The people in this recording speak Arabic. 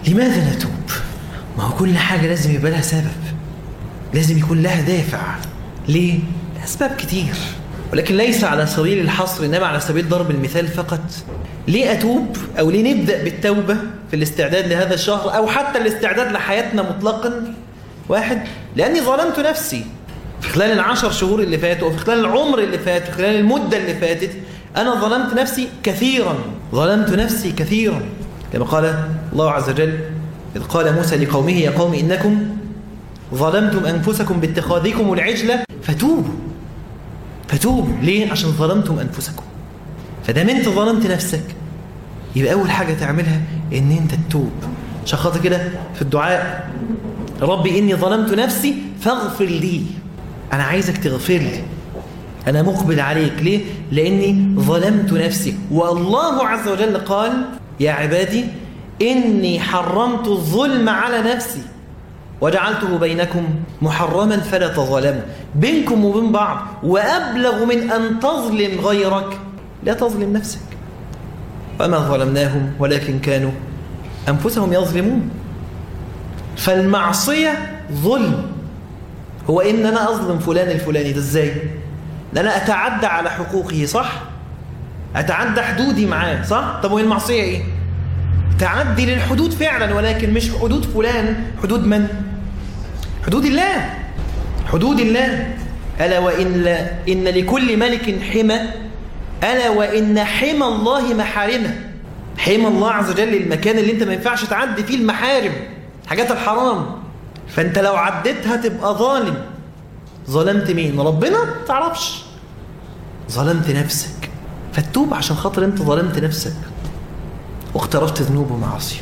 لماذا نتوب؟ ما هو كل حاجة لازم يبقى لها سبب، لازم يكون لها دافع. ليه؟ أسباب كتير، ولكن ليس على سبيل الحصر، إنما على سبيل ضرب المثال فقط. ليه أتوب؟ أو ليه نبدأ بالتوبة في الاستعداد لهذا الشهر، أو حتى الاستعداد لحياتنا مطلقا؟ واحد، لأني ظلمت نفسي في خلال 10 شهور اللي فاتوا، وفي خلال العمر اللي فات، في خلال المدة اللي فاتت، أنا ظلمت نفسي كثيرا، ظلمت نفسي كثيرا، كما قال الله عز وجل إذ قال موسى لقومه يا قوم إنكم ظلمتم أنفسكم باتخاذكم العجلة فتوبوا. ليه؟ عشان ظلمتم أنفسكم. فدام أنت ظلمت نفسك، يبقى أول حاجة تعملها إن أنت تتوب. عشان خاطر كده في الدعاء ربي إني ظلمت نفسي فاغفر لي، أنا عايزك تغفر لي، أنا مقبل عليك. ليه؟ لأني ظلمت نفسي. والله عز وجل قال يا عبادي إني حرمت الظلم على نفسي وجعلته بينكم محرما فلا تظلموا. بينكم وبين بعض، وأبلغ من أن تظلم غيرك لا تظلم نفسك. وما ظلمناهم ولكن كانوا أنفسهم يظلمون. فالمعصية ظلم، هو إن أنا أظلم فلان الفلاني. ده إزاي؟ إن أنا أتعدى على حقوقه، صح؟ أتعدى حدودي معاه، صح؟ طب وهي المعصية إيه؟ تعدي للحدود فعلا، ولكن مش حدود فلان. حدود من؟ حدود الله. حدود الله. ألا إن لكل ملك حمى، ألا وإن حمى الله محارمه. حمى الله عز وجل المكان اللي انت ما ينفعش تعدي فيه المحارم، حاجات الحرام. فانت لو عديتها تبقى ظالم. ظلمت مين؟ ربنا؟ تعرفش. ظلمت نفسك. فتوب عشان خاطر انت ظلمت نفسك واقترفت ذنوب ومعاصي.